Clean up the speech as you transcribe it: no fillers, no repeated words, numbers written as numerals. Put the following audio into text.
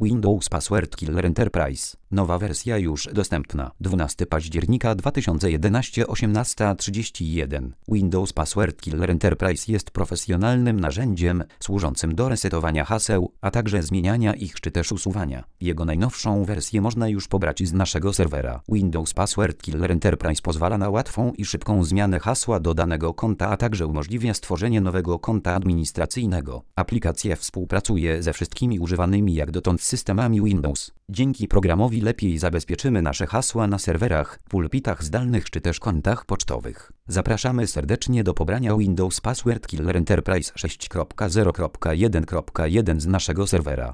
Windows Password Killer Enterprise. Nowa wersja już dostępna. 12 października 2011 18:31. Windows Password Killer Enterprise jest profesjonalnym narzędziem służącym do resetowania haseł, a także zmieniania ich czy też usuwania. Jego najnowszą wersję można już pobrać z naszego serwera. Windows Password Killer Enterprise pozwala na łatwą i szybką zmianę hasła do danego konta, a także umożliwia stworzenie nowego konta administracyjnego. Aplikacja współpracuje ze wszystkimi używanymi jak dotąd systemami Windows. Dzięki programowi lepiej zabezpieczymy nasze hasła na serwerach, pulpitach zdalnych czy też kontach pocztowych. Zapraszamy serdecznie do pobrania Windows Password Killer Enterprise 6.0.1.1 z naszego serwera.